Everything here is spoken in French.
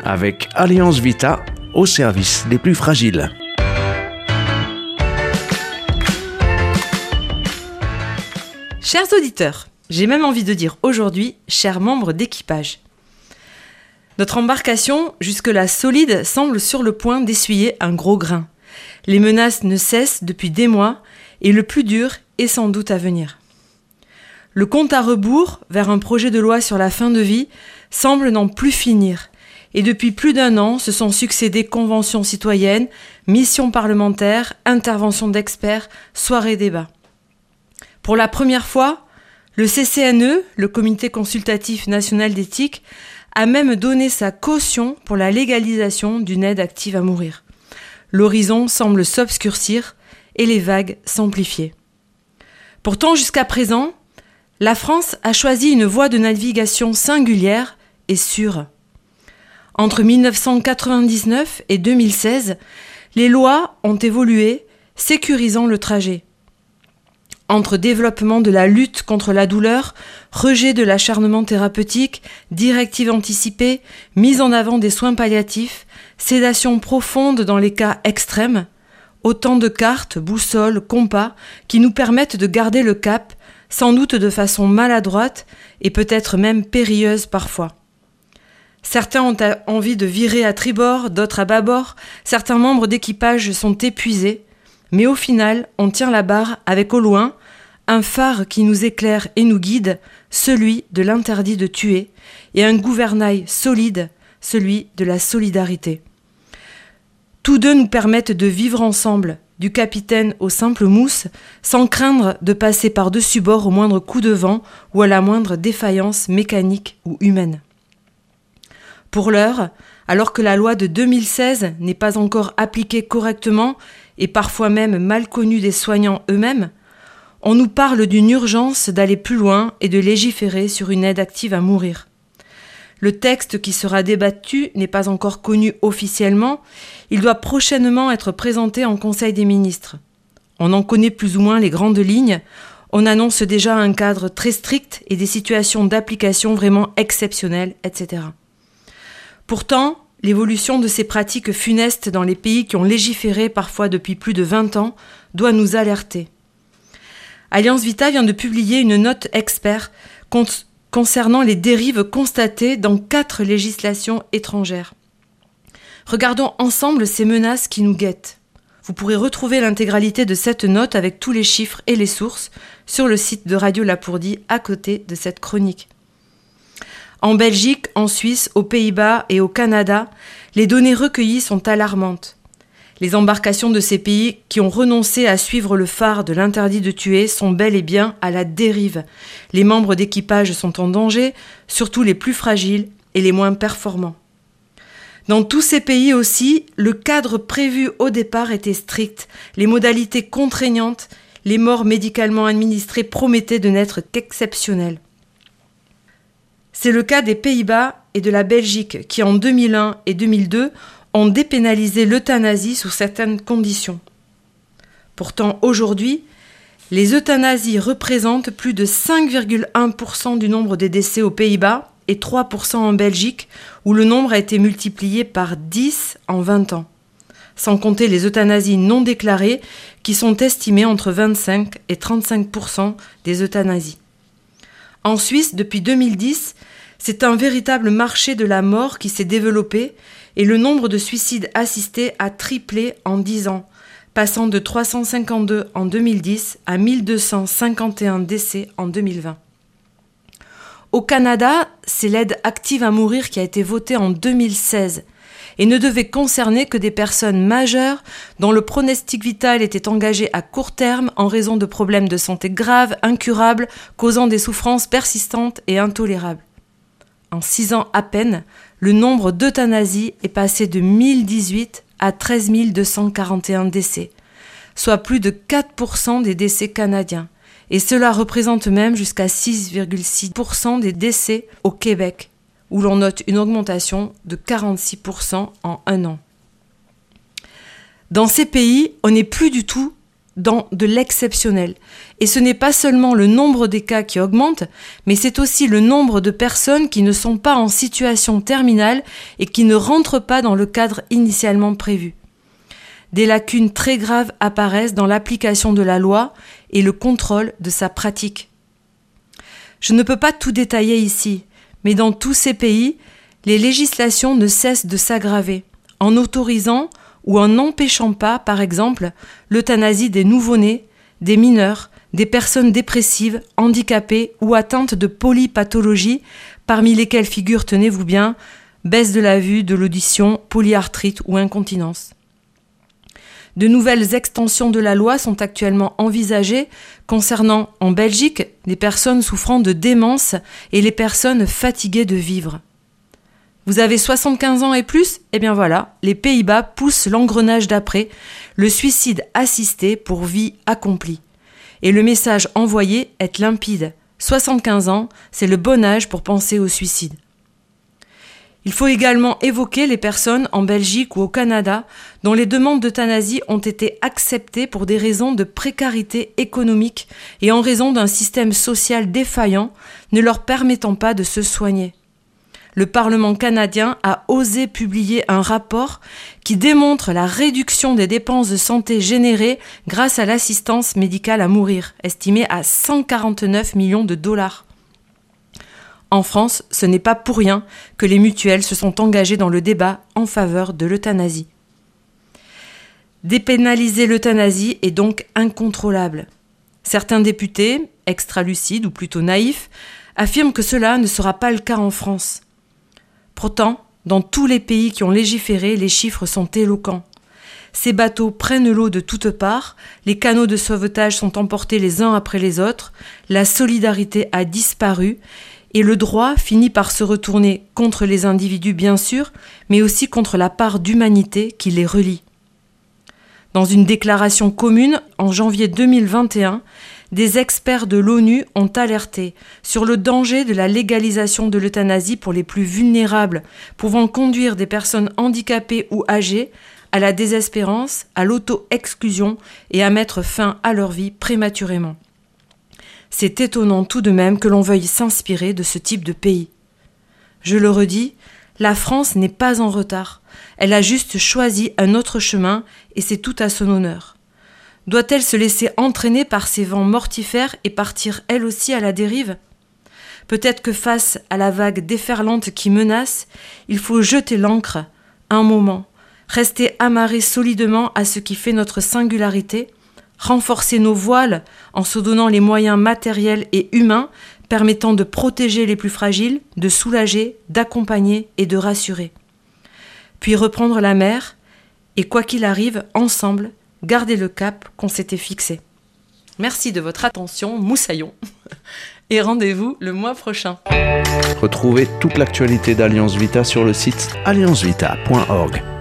avec Alliance Vita au service des plus fragiles. Chers auditeurs, j'ai même envie de dire aujourd'hui, chers membres d'équipage. Notre embarcation, jusque-là solide, semble sur le point d'essuyer un gros grain. Les menaces ne cessent depuis des mois et le plus dur est sans doute à venir. Le compte à rebours vers un projet de loi sur la fin de vie semble n'en plus finir. Et depuis plus d'1 an, se sont succédés conventions citoyennes, missions parlementaires, interventions d'experts, soirées débats. Pour la première fois, le CCNE, le Comité consultatif national d'éthique, a même donné sa caution pour la légalisation d'une aide active à mourir. L'horizon semble s'obscurcir et les vagues s'amplifier. Pourtant, jusqu'à présent, la France a choisi une voie de navigation singulière et sûre. Entre 1999 et 2016, les lois ont évolué, sécurisant le trajet. Entre développement de la lutte contre la douleur, rejet de l'acharnement thérapeutique, directives anticipées, mise en avant des soins palliatifs, sédation profonde dans les cas extrêmes, autant de cartes, boussoles, compas qui nous permettent de garder le cap, sans doute de façon maladroite et peut-être même périlleuse parfois. Certains ont envie de virer à tribord, d'autres à bâbord, certains membres d'équipage sont épuisés, mais au final, on tient la barre avec au loin un phare qui nous éclaire et nous guide, celui de l'interdit de tuer, et un gouvernail solide, celui de la solidarité. Tous deux nous permettent de vivre ensemble, du capitaine au simple mousse, sans craindre de passer par-dessus bord au moindre coup de vent ou à la moindre défaillance mécanique ou humaine. Pour l'heure, alors que la loi de 2016 n'est pas encore appliquée correctement et parfois même mal connue des soignants eux-mêmes, on nous parle d'une urgence d'aller plus loin et de légiférer sur une aide active à mourir. Le texte qui sera débattu n'est pas encore connu officiellement, il doit prochainement être présenté en Conseil des ministres. On en connaît plus ou moins les grandes lignes, on annonce déjà un cadre très strict et des situations d'application vraiment exceptionnelles, etc. Pourtant, l'évolution de ces pratiques funestes dans les pays qui ont légiféré parfois depuis plus de 20 ans doit nous alerter. Alliance Vita vient de publier une note expert concernant les dérives constatées dans 4 législations étrangères. Regardons ensemble ces menaces qui nous guettent. Vous pourrez retrouver l'intégralité de cette note avec tous les chiffres et les sources sur le site de Radio Lapourdie à côté de cette chronique. En Belgique, en Suisse, aux Pays-Bas et au Canada, les données recueillies sont alarmantes. Les embarcations de ces pays qui ont renoncé à suivre le phare de l'interdit de tuer sont bel et bien à la dérive. Les membres d'équipage sont en danger, surtout les plus fragiles et les moins performants. Dans tous ces pays aussi, le cadre prévu au départ était strict, les modalités contraignantes, les morts médicalement administrées promettaient de n'être qu'exceptionnelles. C'est le cas des Pays-Bas et de la Belgique qui, en 2001 et 2002, ont dépénalisé l'euthanasie sous certaines conditions. Pourtant, aujourd'hui, les euthanasies représentent plus de 5,1% du nombre des décès aux Pays-Bas et 3% en Belgique, où le nombre a été multiplié par 10 en 20 ans. Sans compter les euthanasies non déclarées, qui sont estimées entre 25 et 35% des euthanasies. En Suisse, depuis 2010, c'est un véritable marché de la mort qui s'est développé et le nombre de suicides assistés a triplé en 10 ans, passant de 352 en 2010 à 1251 décès en 2020. Au Canada, c'est l'aide active à mourir qui a été votée en 2016 et ne devait concerner que des personnes majeures dont le pronostic vital était engagé à court terme en raison de problèmes de santé graves, incurables, causant des souffrances persistantes et intolérables. En 6 ans à peine, le nombre d'euthanasies est passé de 1018 à 13 241 décès, soit plus de 4% des décès canadiens. Et cela représente même jusqu'à 6,6% des décès au Québec, où l'on note une augmentation de 46% en 1 an. Dans ces pays, on n'est plus du tout dans de l'exceptionnel. Et ce n'est pas seulement le nombre des cas qui augmente, mais c'est aussi le nombre de personnes qui ne sont pas en situation terminale et qui ne rentrent pas dans le cadre initialement prévu. Des lacunes très graves apparaissent dans l'application de la loi et le contrôle de sa pratique. Je ne peux pas tout détailler ici, mais dans tous ces pays, les législations ne cessent de s'aggraver, en autorisant ou en n'empêchant pas, par exemple, l'euthanasie des nouveau-nés, des mineurs, des personnes dépressives, handicapées ou atteintes de polypathologies, parmi lesquelles figurent, tenez-vous bien, baisse de la vue, de l'audition, polyarthrite ou incontinence. De nouvelles extensions de la loi sont actuellement envisagées concernant, en Belgique, les personnes souffrant de démence et les personnes fatiguées de vivre. Vous avez 75 ans et plus ? Eh bien voilà, les Pays-Bas poussent l'engrenage d'après, le suicide assisté pour vie accomplie. Et le message envoyé est limpide. 75 ans, c'est le bon âge pour penser au suicide. Il faut également évoquer les personnes en Belgique ou au Canada dont les demandes d'euthanasie ont été acceptées pour des raisons de précarité économique et en raison d'un système social défaillant ne leur permettant pas de se soigner. Le Parlement canadien a osé publier un rapport qui démontre la réduction des dépenses de santé générées grâce à l'assistance médicale à mourir, estimée à 149 millions de dollars. En France, ce n'est pas pour rien que les mutuelles se sont engagées dans le débat en faveur de l'euthanasie. Dépénaliser l'euthanasie est donc incontrôlable. Certains députés, extra-lucides ou plutôt naïfs, affirment que cela ne sera pas le cas en France. Pourtant, dans tous les pays qui ont légiféré, les chiffres sont éloquents. Ces bateaux prennent l'eau de toutes parts, les canaux de sauvetage sont emportés les uns après les autres, la solidarité a disparu et le droit finit par se retourner contre les individus bien sûr, mais aussi contre la part d'humanité qui les relie. Dans une déclaration commune en janvier 2021, des experts de l'ONU ont alerté sur le danger de la légalisation de l'euthanasie pour les plus vulnérables, pouvant conduire des personnes handicapées ou âgées à la désespérance, à l'auto-exclusion et à mettre fin à leur vie prématurément. C'est étonnant tout de même que l'on veuille s'inspirer de ce type de pays. Je le redis, la France n'est pas en retard. Elle a juste choisi un autre chemin et c'est tout à son honneur. Doit-elle se laisser entraîner par ces vents mortifères et partir elle aussi à la dérive ? Peut-être que face à la vague déferlante qui menace, il faut jeter l'ancre un moment, rester amarré solidement à ce qui fait notre singularité, renforcer nos voiles en se donnant les moyens matériels et humains permettant de protéger les plus fragiles, de soulager, d'accompagner et de rassurer. Puis reprendre la mer et quoi qu'il arrive, ensemble, garder le cap qu'on s'était fixé. Merci de votre attention, moussaillon, et rendez-vous le mois prochain. Retrouvez toute l'actualité d'Alliance Vita sur le site alliancevita.org.